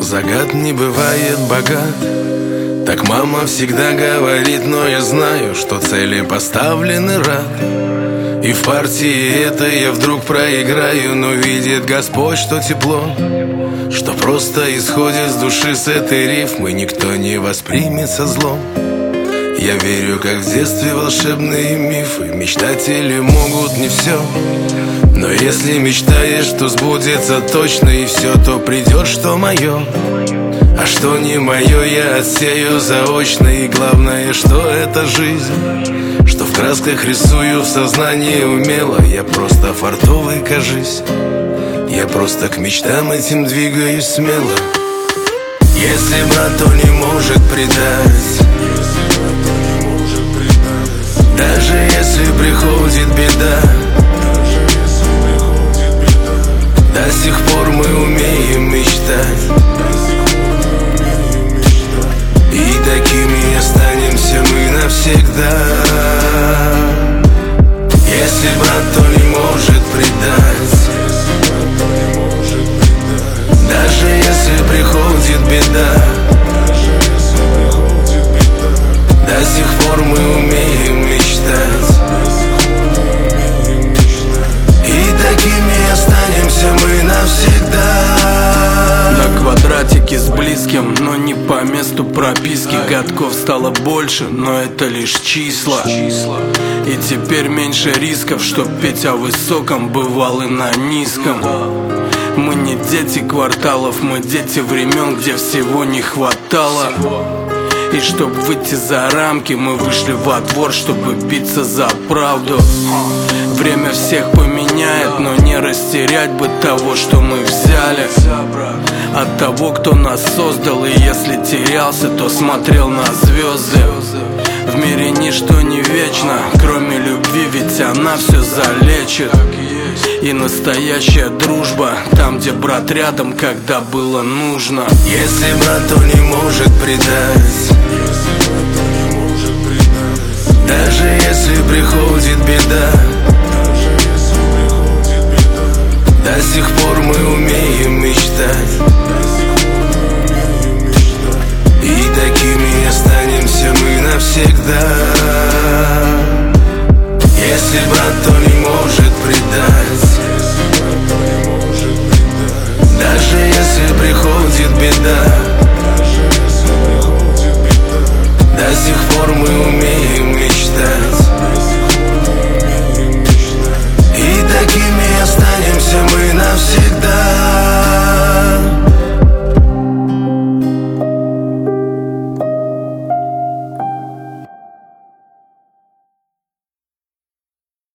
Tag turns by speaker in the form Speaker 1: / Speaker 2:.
Speaker 1: загад не бывает богат. Так мама всегда говорит, но я знаю, что цели поставлены рад. И в партии это я вдруг проиграю, но видит Господь, что тепло, что просто исходит с души с этой рифмы, никто не воспримет со злом. Я верю, как в детстве волшебные мифы, мечтатели могут не все. Но если мечтаешь, то сбудется точно, и все то придет, что мое. А что не мое, я отсею заочно. И главное, что это жизнь, что в красках рисую в сознании умело. Я просто фартовый, кажись, я просто к мечтам этим двигаюсь смело. Если брат, то не может предать, даже если приходит беда. До сих пор мы умеем мечтать, и такими останемся мы навсегда. Если брат, то не может предать, даже если приходит беда. До сих пор мы умеем мечтать, и такими останемся мы навсегда.
Speaker 2: На квадратике с близким, но не по месту прописки. Годков стало больше, но это лишь числа. И теперь меньше рисков, чтоб петь о высоком, бывал и на низком. Мы не дети кварталов, мы дети времен, где всего не хватало. И чтоб выйти за рамки, мы вышли во двор, чтобы биться за правду. Время всех поменяет, но не растерять бы того, что мы взяли от того, кто нас создал. И если терялся, то смотрел на звезды. В мире ничто не вечно, кроме любви, ведь она все залечит. И настоящая дружба там, где брат рядом, когда было нужно.
Speaker 1: Если брат, то не может предать, даже если приходит беда. До сих пор мы умеем мечтать, и такими останемся мы навсегда. Если брат, то не может предать, даже если приходит беда.